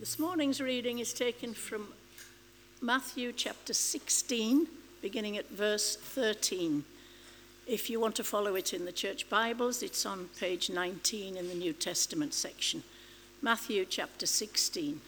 This morning's reading is taken from Matthew chapter 16, beginning at verse 13. If you want to follow it in the church Bibles, it's on page 19 in the New Testament section. Matthew chapter 16.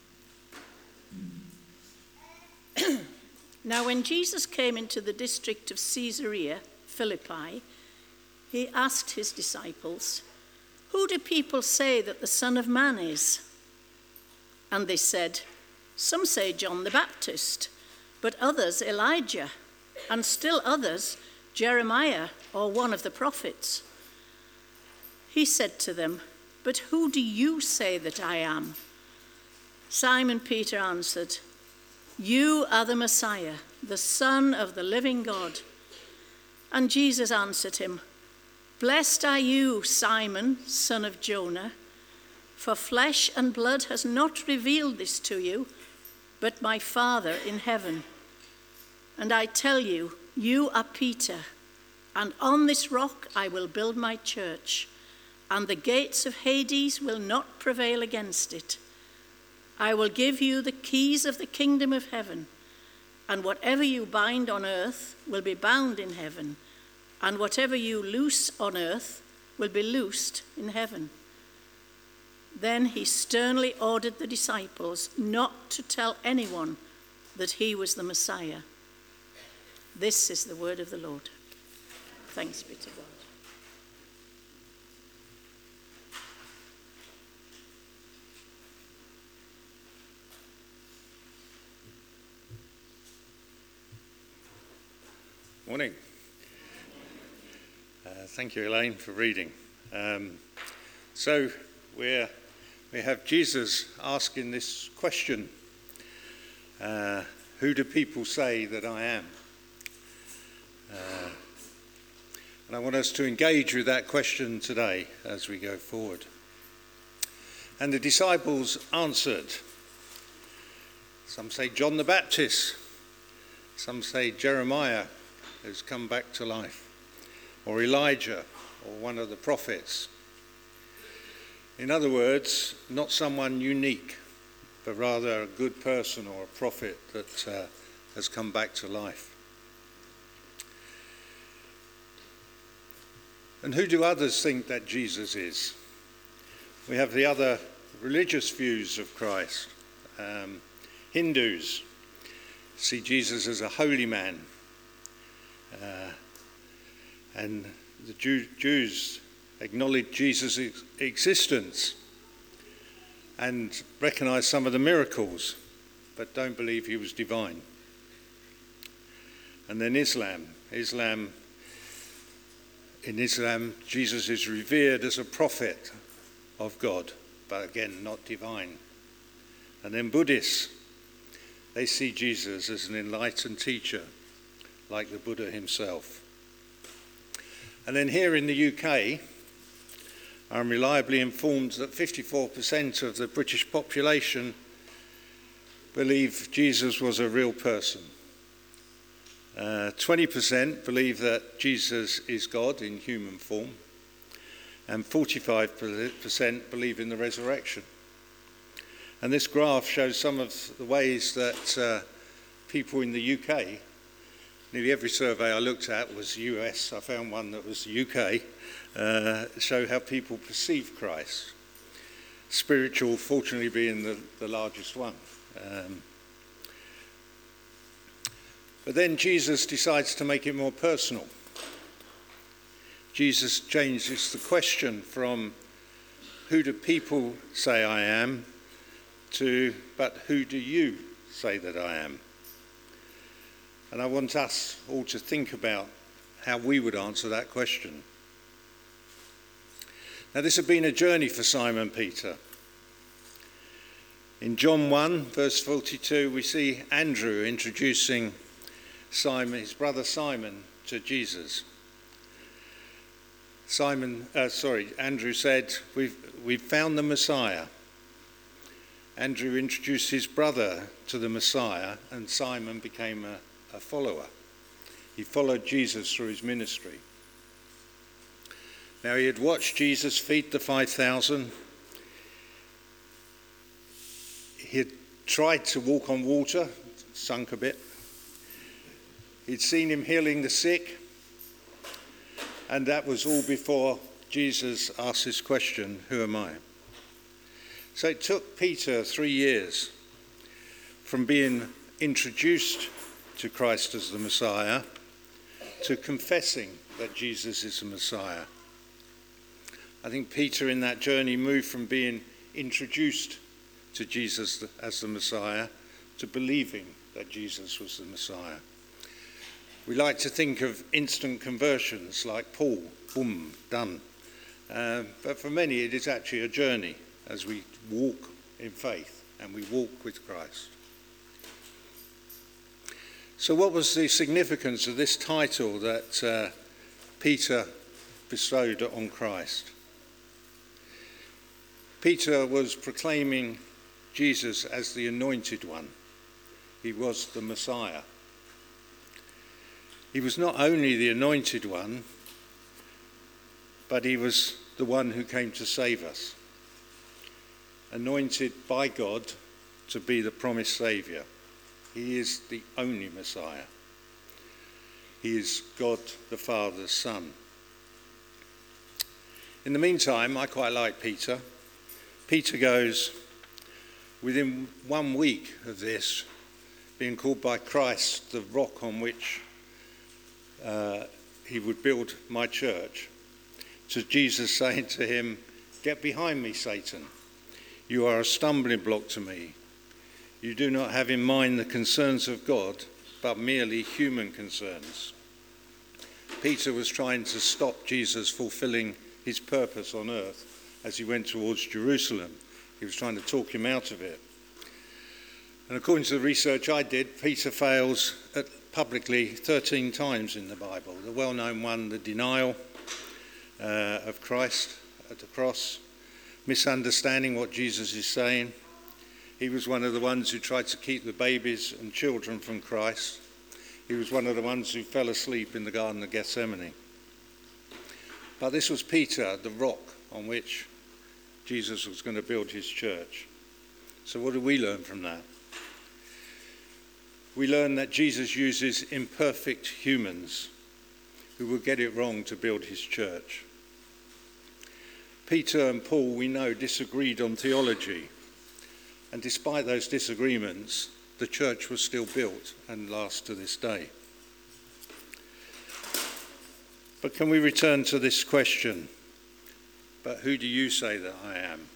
Now when Jesus came into the district of Caesarea Philippi, he asked his disciples, "Who do people say that the Son of Man is?" And they said, "Some say John the Baptist, but others Elijah, and still others Jeremiah or one of the prophets." He said to them, "But who do you say that I am?" Simon Peter answered, "You are the Messiah, the Son of the living God." And Jesus answered him, "Blessed are you, Simon, son of Jonah, for flesh and blood has not revealed this to you, but my Father in heaven. And I tell you, you are Peter, and on this rock I will build my church, and the gates of Hades will not prevail against it. I will give you the keys of the kingdom of heaven, and whatever you bind on earth will be bound in heaven, and whatever you loose on earth will be loosed in heaven." Then he sternly ordered the disciples not to tell anyone that he was the Messiah. This is the word of the Lord. Thanks be to God. Morning. Thank you, Elaine, for reading. So we have Jesus asking this question, who do people say that I am? And I want us to engage with that question today as we go forward. And the disciples answered. Some say John the Baptist. Some say Jeremiah, who's come back to life, or Elijah, or one of the prophets. In other words, not someone unique, but rather a good person or a prophet that has come back to life. And who do others think that Jesus is? We have the other religious views of Christ. Hindus see Jesus as a holy man. And the Jews acknowledge Jesus' existence and recognize some of the miracles, but don't believe he was divine. And then Islam, in Islam, Jesus is revered as a prophet of God, but again, not divine. And then Buddhists, they see Jesus as an enlightened teacher, like the Buddha himself. And then here in the UK, I'm reliably informed that 54% of the British population believe Jesus was a real person. 20% believe that Jesus is God in human form, and 45% believe in the resurrection. And this graph shows some of the ways that people in the UK, nearly every survey I looked at was US. I found one that was UK. Show how people perceive Christ. Spiritual, fortunately, being the largest one. But then Jesus decides to make it more personal. Jesus changes the question from who do people say I am to but who do you say that I am? And I want us all to think about how we would answer that question. Now, this had been a journey for Simon Peter. In John 1, verse 42, we see Andrew introducing Simon, his brother Simon, to Jesus. Andrew said, we've found the Messiah. Andrew introduced his brother to the Messiah, and Simon became a follower. He followed Jesus through his ministry. Now, he had watched Jesus feed the 5,000. he had tried to walk on water, sunk a bit. He'd seen him healing the sick, and that was all before Jesus asked this question, "Who am I?" So it took Peter 3 years from being introduced to Christ as the Messiah to confessing that Jesus is the Messiah. I think Peter in that journey moved from being introduced to Jesus as the Messiah to believing that Jesus was the Messiah. We like to think of instant conversions like Paul, boom, done. But for many it is actually a journey as we walk in faith and we walk with Christ. So what was the significance of this title that Peter bestowed on Christ? Peter was proclaiming Jesus as the anointed one. He was the Messiah. He was not only the anointed one, but he was the one who came to save us. Anointed by God to be the promised Saviour. He is the only Messiah. He is God the Father's Son. In the meantime, I quite like Peter. Peter goes, within 1 week of this, being called by Christ the rock on which he would build my church, to Jesus saying to him, "Get behind me, Satan. You are a stumbling block to me. You do not have in mind the concerns of God, but merely human concerns." Peter was trying to stop Jesus fulfilling his purpose on earth as he went towards Jerusalem. He was trying to talk him out of it. And according to the research I did, Peter fails publicly 13 times in the Bible. The well-known one, the denial of Christ at the cross, misunderstanding what Jesus is saying. He was one of the ones who tried to keep the babies and children from Christ. He was one of the ones who fell asleep in the Garden of Gethsemane. But this was Peter, the rock on which Jesus was going to build his church. So what do we learn from that? We learn that Jesus uses imperfect humans who will get it wrong to build his church. Peter and Paul, we know, disagreed on theology. And despite those disagreements, the church was still built and lasts to this day. But can we return to this question? But who do you say that I am?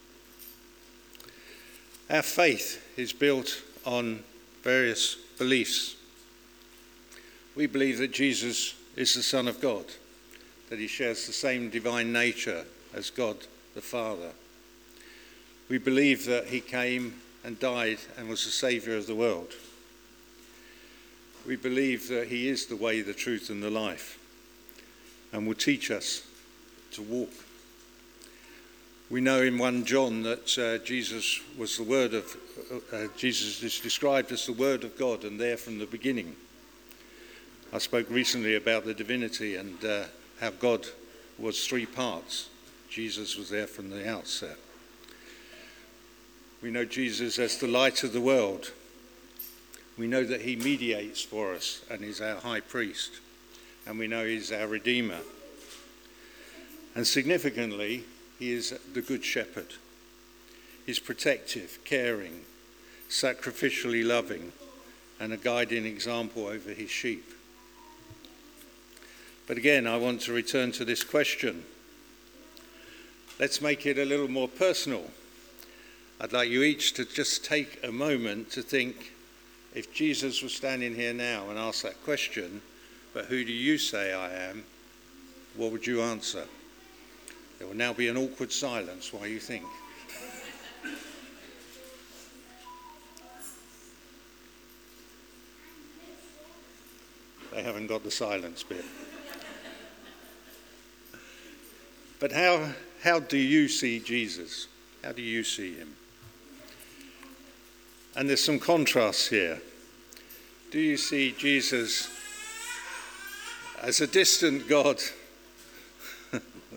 Our faith is built on various beliefs. We believe that Jesus is the Son of God, that he shares the same divine nature as God the Father. We believe that he came and died and was the Saviour of the world. We believe that he is the way, the truth and the life, and will teach us to walk. We know in 1 John that Jesus was the Word of Jesus is described as the Word of God, and there from the beginning. I spoke recently about the divinity and how God was 3 parts. Jesus was there from the outset. We know Jesus as the light of the world. We know that he mediates for us and is our high priest. And we know he's our Redeemer. And significantly, he is the Good Shepherd. He's protective, caring, sacrificially loving, and a guiding example over his sheep. But again, I want to return to this question. Let's make it a little more personal. I'd like you each to just take a moment to think, if Jesus was standing here now and asked that question, but who do you say I am, what would you answer? There will now be an awkward silence while you think. They haven't got the silence bit. But how do you see Jesus? How do you see him? And there's some contrasts here. Do you see Jesus as a distant God,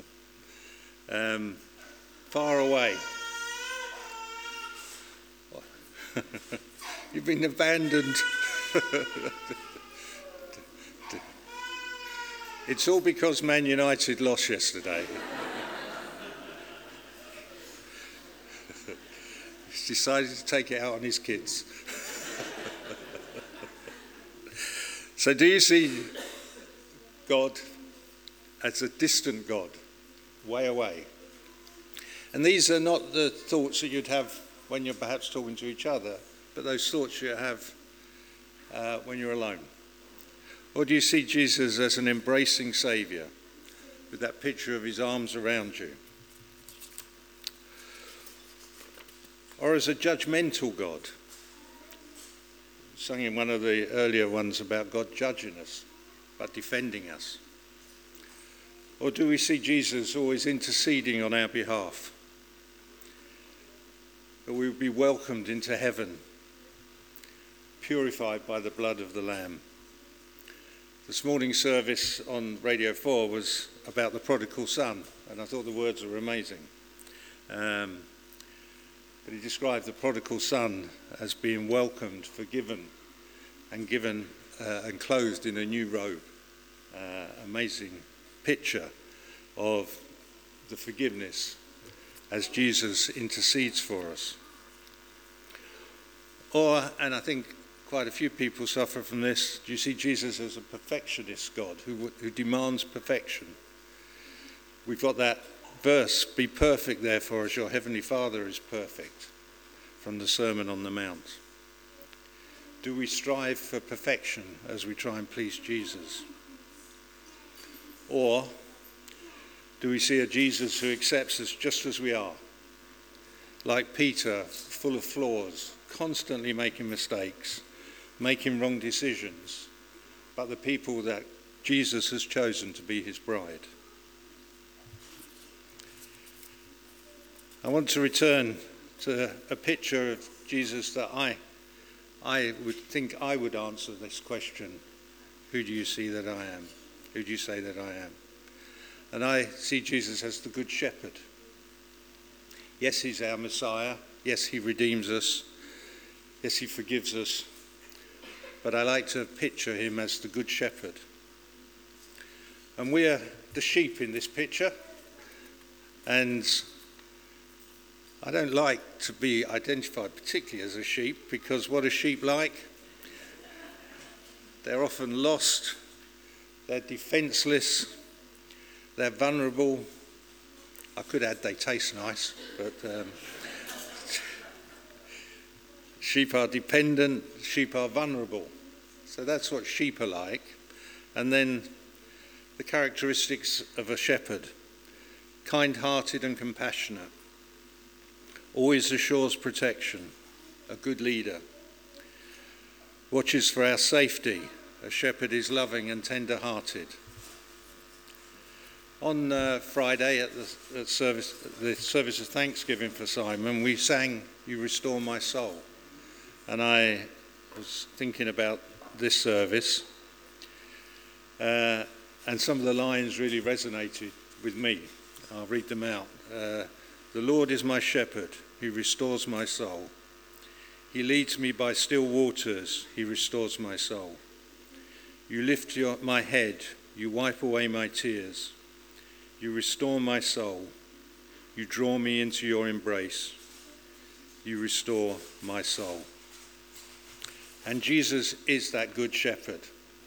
far away? You've been abandoned. It's all because Man United lost yesterday. He's decided to take it out on his kids. So do you see God as a distant God, way away? And these are not the thoughts that you'd have when you're perhaps talking to each other, but those thoughts you have when you're alone. Or do you see Jesus as an embracing Saviour with that picture of his arms around you? Or as a judgmental God? Sung in one of the earlier ones about God judging us, but defending us. Or do we see Jesus always interceding on our behalf? That we would be welcomed into heaven, purified by the blood of the Lamb. This morning's service on Radio 4 was about the prodigal son, and I thought the words were amazing. But he described the prodigal son as being welcomed, forgiven, and given and clothed in a new robe. Amazing picture of the forgiveness as Jesus intercedes for us. Or, and I think quite a few people suffer from this, do you see Jesus as a perfectionist God who demands perfection? We've got that verse, be perfect therefore as your heavenly Father is perfect, from the Sermon on the Mount. Do we strive for perfection as we try and please Jesus? Or do we see a Jesus who accepts us just as we are? Like Peter, full of flaws, constantly making mistakes, making wrong decisions, but the people that Jesus has chosen to be his bride. I want to return to a picture of Jesus that I would think I would answer this question. Who do you see that I am? Who do you say that I am? And I see Jesus as the Good Shepherd. Yes, he's our Messiah. Yes, he redeems us. Yes, he forgives us. But I like to picture him as the Good Shepherd. And we are the sheep in this picture. And I don't like to be identified particularly as a sheep, because what are sheep like? They're often lost, they're defenceless, they're vulnerable. I could add they taste nice, but sheep are dependent, sheep are vulnerable. So that's what sheep are like. And then the characteristics of a shepherd: kind-hearted and compassionate, always assures protection, a good leader, watches for our safety. A shepherd is loving and tender-hearted. On Friday at the service of Thanksgiving for Simon, we sang "You Restore My Soul." And I was thinking about this service, and some of the lines really resonated with me. I'll read them out. The Lord is my shepherd, he restores my soul. He leads me by still waters, he restores my soul. You lift my head, you wipe away my tears. You restore my soul. You draw me into your embrace. You restore my soul. And Jesus is that good shepherd.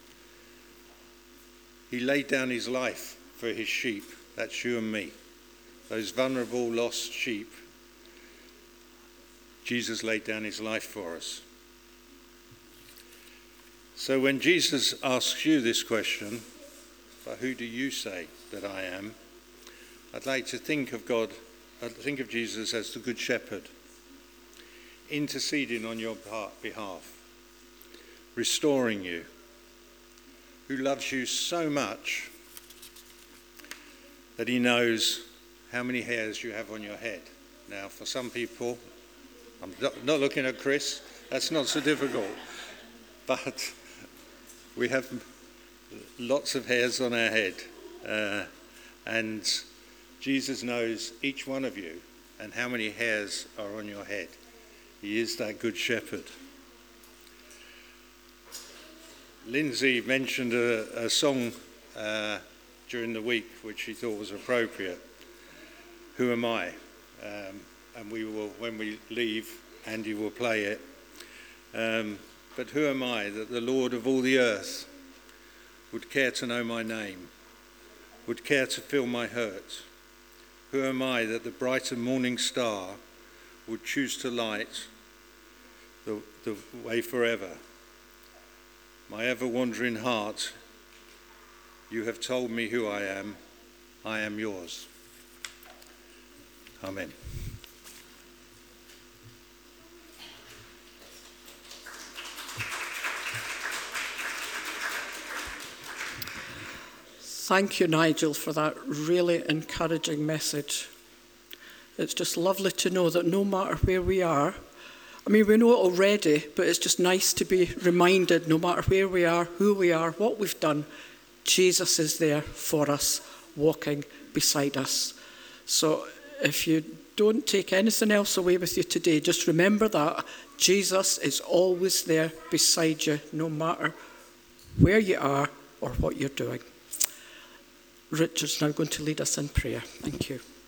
He laid down his life for his sheep. That's you and me. Those vulnerable, lost sheep. Jesus laid down his life for us. So when Jesus asks you this question, but who do you say that I am? I'd like to think of Jesus as the Good Shepherd, interceding on your behalf, restoring you, who loves you so much that he knows how many hairs you have on your head. Now, for some people, I'm not looking at Chris, that's not so difficult, but we have lots of hairs on our head, and Jesus knows each one of you and how many hairs are on your head. He is that good shepherd. Lindsay mentioned a song during the week which she thought was appropriate. Who am I? And we will, when we leave, Andy will play it. But who am I that the Lord of all the earth would care to know my name, would care to feel my hurt? Who am I that the brighter morning star would choose to light the way forever? My ever-wandering heart, you have told me who I am yours. Amen. Thank you, Nigel, for that really encouraging message. It's just lovely to know that no matter where we are, I mean, we know it already, but it's just nice to be reminded, no matter where we are, who we are, what we've done, Jesus is there for us, walking beside us. So if you don't take anything else away with you today, just remember that Jesus is always there beside you, no matter where you are or what you're doing. Richard's now going to lead us in prayer. Thank you.